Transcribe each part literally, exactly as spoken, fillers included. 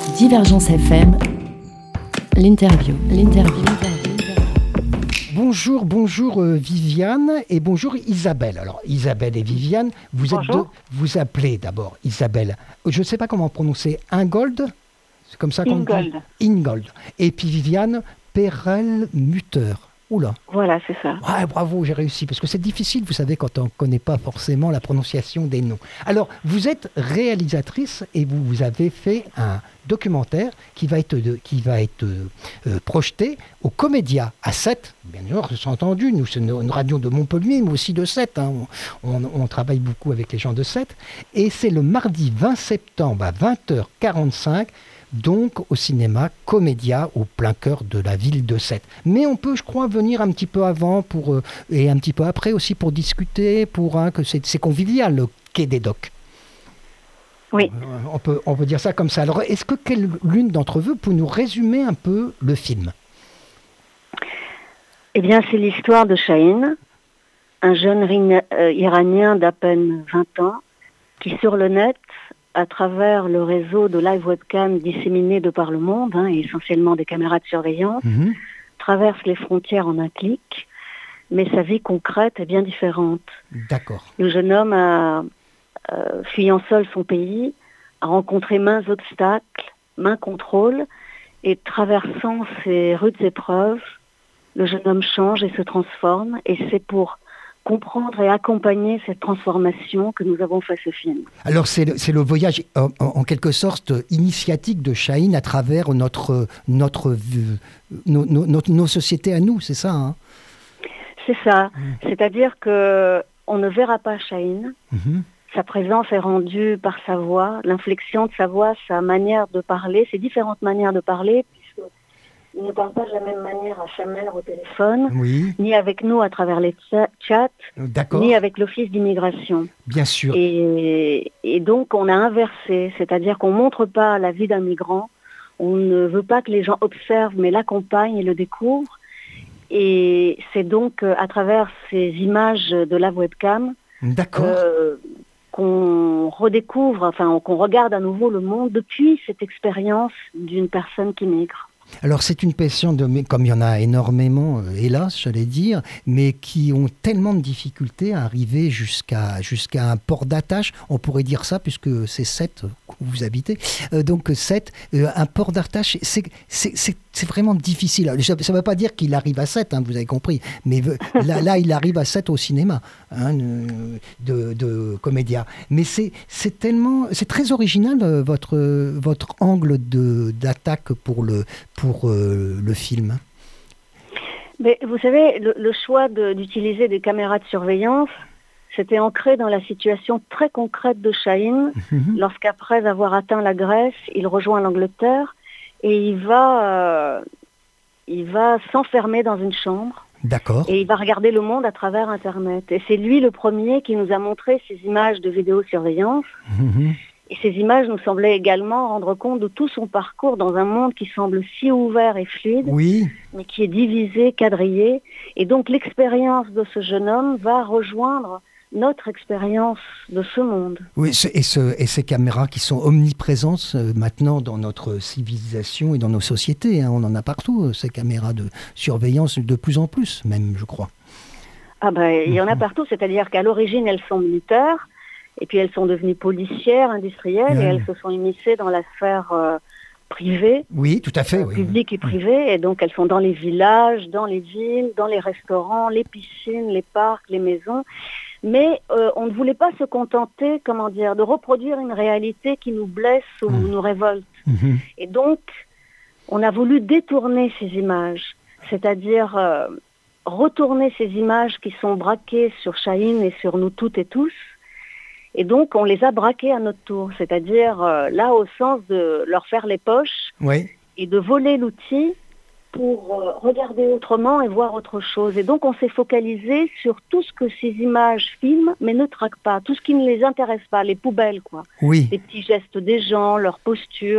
Divergence F M, l'interview, l'interview. Bonjour, bonjour euh, Viviane et bonjour Isabelle. Alors Isabelle et Viviane, vous êtes deux, vous appelez d'abord Isabelle. Je ne sais pas comment prononcer, Ingold, c'est comme ça qu'on Ingold. dit Ingold. Et puis Viviane Perelmutter. Oula. Voilà, c'est ça. Ouais, bravo, j'ai réussi, parce que c'est difficile, vous savez, quand on ne connaît pas forcément la prononciation des noms. Alors, vous êtes réalisatrice et vous, vous avez fait un documentaire qui va être, de, qui va être euh, projeté au Comédia à Sète. Bien sûr, c'est entendu, nous, c'est une, une radio de Montpellier, mais aussi de Sète. Hein. On, on, on travaille beaucoup avec les gens de Sète. Et c'est le mardi vingt septembre à vingt heures quarante-cinq, donc au cinéma Comédia, au plein cœur de la ville de Sète. Mais on peut, je crois, venir un petit peu avant pour, euh, et un petit peu après aussi pour discuter, pour hein, que c'est, c'est convivial, le quai des docks. Oui. Euh, on, peut, on peut dire ça comme ça. Alors, est-ce que quelle, l'une d'entre vous peut nous résumer un peu le film ? Eh bien, c'est l'histoire de Chahine, un jeune rina- euh, Iranien d'à peine vingt ans, qui sur le net, à travers le réseau de live webcam disséminé de par le monde, hein, et essentiellement des caméras de surveillance, mmh. traverse les frontières en un clic, mais sa vie concrète est bien différente. D'accord. Le jeune homme a, euh, fuyant seul son pays, a rencontré maints obstacles, maints contrôles, et traversant ces rudes épreuves, le jeune homme change et se transforme, et c'est pour comprendre et accompagner cette transformation que nous avons fait ce film. Alors c'est le, c'est le voyage en, en quelque sorte initiatique de Chahine à travers notre, notre, nos, nos, nos sociétés à nous, c'est ça hein? C'est ça, mmh. c'est-à-dire qu'on ne verra pas Chahine, mmh. sa présence est rendue par sa voix, l'inflexion de sa voix, sa manière de parler, ses différentes manières de parler, il ne parle pas de la même manière à Chamel au téléphone, oui. ni avec nous à travers les chats, D'accord. ni avec l'Office d'immigration. Bien sûr. Et, et donc on a inversé, c'est-à-dire qu'on ne montre pas la vie d'un migrant, on ne veut pas que les gens observent, mais l'accompagnent et le découvrent. Et c'est donc à travers ces images de la webcam D'accord. Euh, qu'on redécouvre, enfin qu'on regarde à nouveau le monde depuis cette expérience d'une personne qui migre. Alors c'est une passion, de, comme il y en a énormément, euh, hélas, j'allais dire, mais qui ont tellement de difficultés à arriver jusqu'à, jusqu'à un port d'attache, on pourrait dire ça, puisque c'est Sète où vous habitez, euh, donc Sète, euh, un port d'attache, c'est, c'est, c'est, c'est vraiment difficile. Ça ne veut pas dire qu'il arrive à Sète, hein, vous avez compris, mais là, là il arrive à Sète au cinéma, hein, de, de Comédia. Mais c'est, c'est tellement, c'est très original, euh, votre, votre angle de, d'attaque pour le pour euh, le film. Mais vous savez, le, le choix de, d'utiliser des caméras de surveillance, c'était ancré dans la situation très concrète de Chahine, mm-hmm. lorsqu'après avoir atteint la Grèce, il rejoint l'Angleterre et il va, euh, il va s'enfermer dans une chambre. D'accord. Et il va regarder le monde à travers Internet. Et c'est lui le premier qui nous a montré ces images de vidéosurveillance. Mm-hmm. Et ces images nous semblaient également rendre compte de tout son parcours dans un monde qui semble si ouvert et fluide, oui. mais qui est divisé, quadrillé. Et donc l'expérience de ce jeune homme va rejoindre notre expérience de ce monde. Oui, et, ce, et ces caméras qui sont omniprésentes maintenant dans notre civilisation et dans nos sociétés. Hein, on en a partout, ces caméras de surveillance, de plus en plus même, je crois. Ah ben, il y en a partout, c'est-à-dire qu'à l'origine, elles sont militaires. Et puis elles sont devenues policières, industrielles, mmh. et elles se sont immiscées dans la sphère euh, privée. Oui, tout à fait. Euh, oui. Publique et privée. Et donc elles sont dans les villages, dans les villes, dans les restaurants, les piscines, les parcs, les maisons. Mais euh, on ne voulait pas se contenter, comment dire, de reproduire une réalité qui nous blesse ou mmh. nous révolte. Mmh. Et donc, on a voulu détourner ces images, c'est-à-dire euh, retourner ces images qui sont braquées sur Chahine et sur nous toutes et tous. Et donc, on les a braqués à notre tour, c'est-à-dire euh, là au sens de leur faire les poches oui. et de voler l'outil pour euh, regarder autrement et voir autre chose. Et donc, on s'est focalisé sur tout ce que ces images filment, mais ne traquent pas, tout ce qui ne les intéresse pas, les poubelles, quoi. Oui. Les petits gestes des gens, leur posture,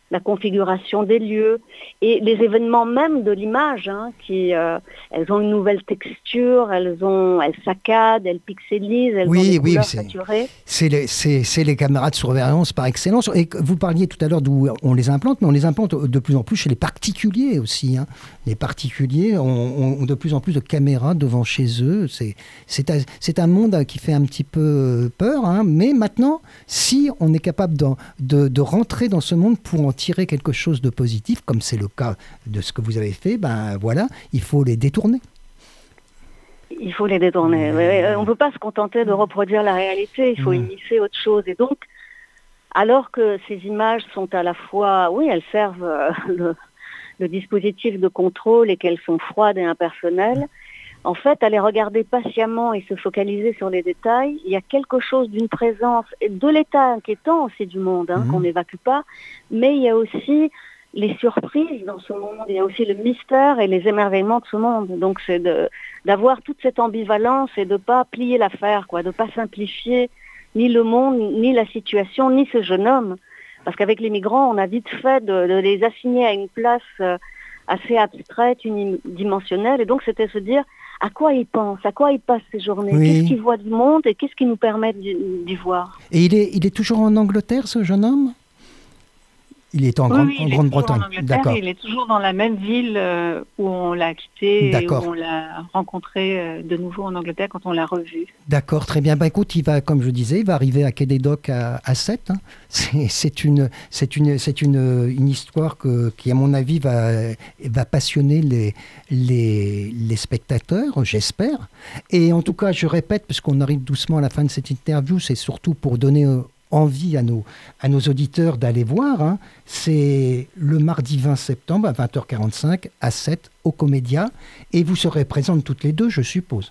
la configuration des lieux et les événements même de l'image, hein, qui euh, elles ont une nouvelle texture, elles ont, elles saccadent, elles pixelisent, elles oui, ont des oui, couleurs c'est, saturées. C'est les, c'est, c'est les caméras de surveillance par excellence. Et vous parliez tout à l'heure d'où on les implante, mais on les implante de plus en plus chez les particuliers aussi. Hein. Les particuliers ont, ont de plus en plus de caméras devant chez eux. C'est, c'est, un, c'est un monde qui fait un petit peu peur, hein. Mais maintenant, si on est capable de, de, de rentrer dans ce monde pour en tirer quelque chose de positif, comme c'est le cas de ce que vous avez fait, ben voilà, il faut les détourner. Il faut les détourner. Mmh. On ne peut pas se contenter de reproduire la réalité, il faut mmh. immiscer autre chose. Et donc, alors que ces images sont à la fois, oui, elles servent euh, le, le dispositif de contrôle et qu'elles sont froides et impersonnelles, en fait, à les regarder patiemment et se focaliser sur les détails, il y a quelque chose d'une présence de l'état inquiétant aussi du monde, hein, mmh. qu'on n'évacue pas, mais il y a aussi les surprises dans ce monde, il y a aussi le mystère et les émerveillements de ce monde. Donc c'est de, d'avoir toute cette ambivalence et de ne pas plier l'affaire, quoi, de ne pas simplifier ni le monde, ni la situation, ni ce jeune homme. Parce qu'avec les migrants, on a vite fait de, de les assigner à une place assez abstraite, unidimensionnelle, et donc c'était se dire à quoi ils pensent, à quoi ils passent ces journées, oui. Qu'est-ce qu'ils voient du monde et qu'est-ce qui nous permet d'y, d'y voir. Et il est, il est toujours en Angleterre, ce jeune homme ? Il est en, oui, Grande, oui, en il Grande-Bretagne. Est D'accord. Il est toujours dans la même ville euh, où on l'a quitté D'accord. et où on l'a rencontré euh, de nouveau en Angleterre quand on l'a revu. D'accord, très bien. Ben, écoute, il va, comme je disais, il va arriver à Quai des Docks à, à sept. Hein. C'est, c'est, une, c'est, une, c'est une, une histoire que, qui, à mon avis, va, va passionner les, les, les spectateurs, j'espère. Et en tout cas, je répète, parce qu'on arrive doucement à la fin de cette interview, c'est surtout pour donner... Euh, envie à nos, à nos auditeurs d'aller voir. Hein. C'est le mardi vingt septembre à vingt heures quarante-cinq à sept au Comédia. Et vous serez présentes toutes les deux, je suppose.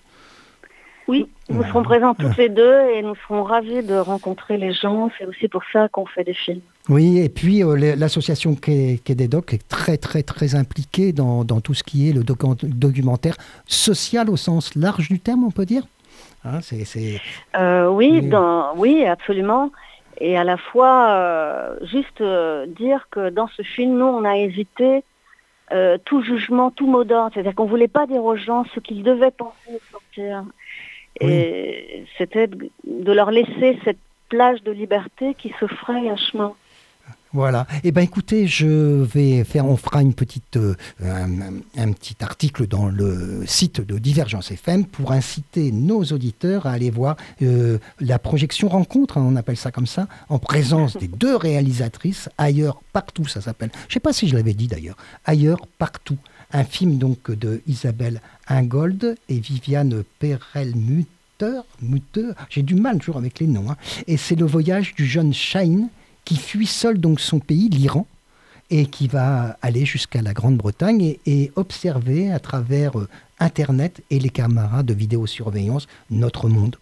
Oui, nous serons présentes toutes les deux et nous serons ravis de rencontrer les gens. C'est aussi pour ça qu'on fait des films. Oui, et puis euh, l'association Quai, Quai des Docks est très, très, très impliquée dans, dans tout ce qui est le docu- documentaire social au sens large du terme, on peut dire. Hein, c'est, c'est... Euh, oui, oui. Dans, oui, absolument. Et à la fois, euh, juste euh, dire que dans ce film, nous, on a évité euh, tout jugement, tout mot d'ordre. C'est-à-dire qu'on ne voulait pas dire aux gens ce qu'ils devaient penser ou sortir. Oui. Et c'était de leur laisser cette plage de liberté qui se fraye un chemin. Voilà. Eh bien, écoutez, je vais faire, on fera une petite, euh, un, un petit article dans le site de Divergence F M pour inciter nos auditeurs à aller voir euh, la projection rencontre, hein, on appelle ça comme ça, en présence des deux réalisatrices, Ailleurs, Partout, ça s'appelle. Je ne sais pas si je l'avais dit d'ailleurs. Ailleurs, Partout. Un film donc de Isabelle Ingold et Viviane Perelmutter. Mutter, j'ai du mal toujours avec les noms. Hein. Et c'est le voyage du jeune Shahin qui fuit seul donc son pays, l'Iran, et qui va aller jusqu'à la Grande-Bretagne et, et observer à travers euh, Internet et les caméras de vidéosurveillance notre monde.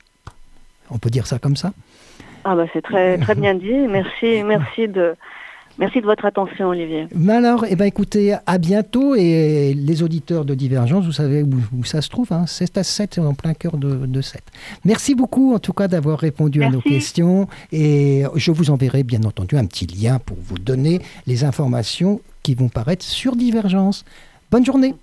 On peut dire ça comme ça ? Ah bah c'est très, très bien dit. Merci, merci de... Merci de votre attention, Olivier. Mais alors, eh ben, écoutez, à bientôt. Et les auditeurs de Divergence, vous savez où, où ça se trouve. Hein, c'est à sept, en plein cœur de, de sept. Merci beaucoup, en tout cas, d'avoir répondu Merci. à nos questions. Et je vous enverrai, bien entendu, un petit lien pour vous donner les informations qui vont paraître sur Divergence. Bonne journée.